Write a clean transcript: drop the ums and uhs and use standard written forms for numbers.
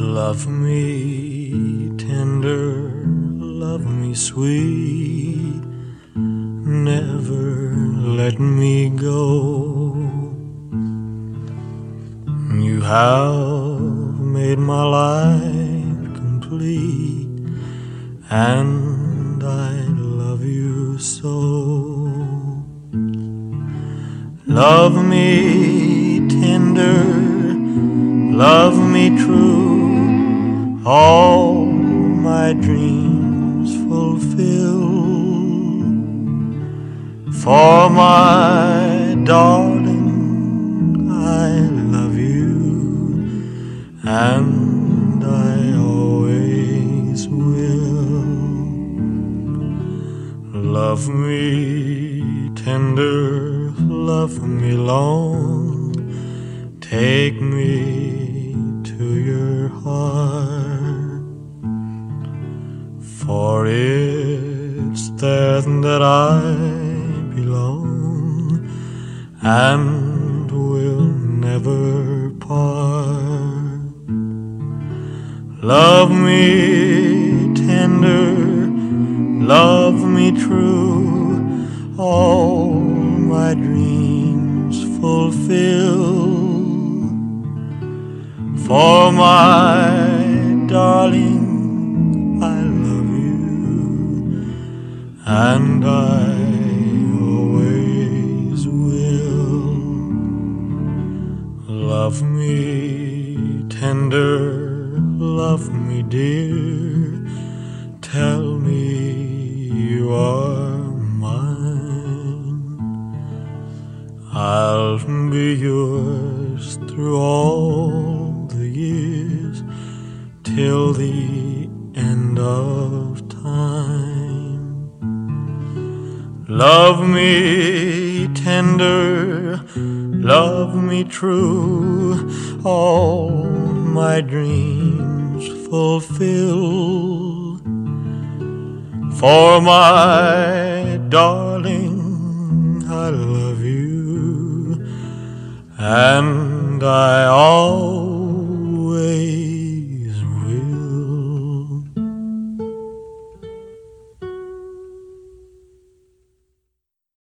Love me tender, love me sweet, never let me go. You have made my life complete, and I love you so. Love me tender, love me true, all my dreams fulfill. For my darling, I love you, and I always will. Love me tender, love me long, take me to your heart, for it's there that I belong and will never part. Love me tender, love me true, all my dreams fulfill. For my darling, I love you, and I always will. Love me tender, love me dear, tell me you are mine. I'll be yours through all the years, till the end of time. Love me tender, love me true, all my dreams fulfill. For my darling, I love you, and I always